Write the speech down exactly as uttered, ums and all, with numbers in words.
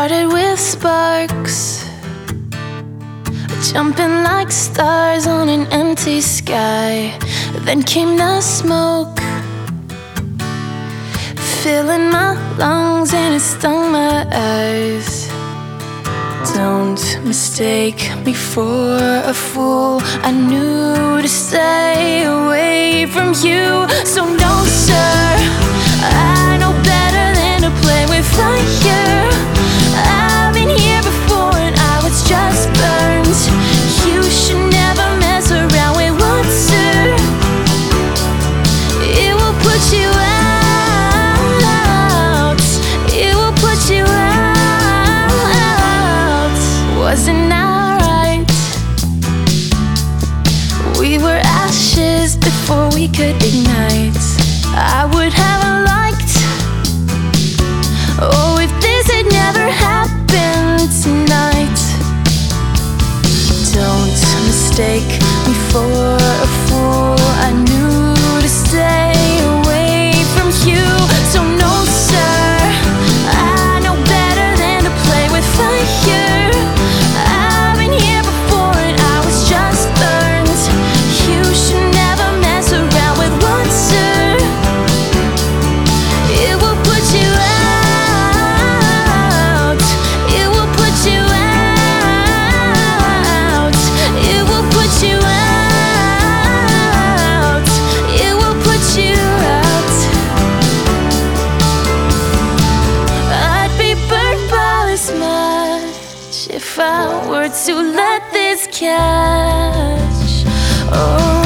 started with sparks, jumping like stars on an empty sky. Then came the smoke, filling my lungs and it stung my eyes. Don't mistake me for a fool, I knew to stay away from you. So no sir, I know better than to play with fire. I've been here before and I was just burned. You should never mess around with one sir, it will put you out, it will put you out. Wasn't that right? We were ashes before we could ignite. I would have liked, oh, if this had never happened tonight. Don't mistake me for a fool, I knew to stay away from you. So no sir, I know better than to play with fire. I've been here before and I was just burned. You should never mess around with one sir, it will put you out, it will put you out, it will put you out, it will put you out. I'd be burned by this much if I were to let this catch. Oh.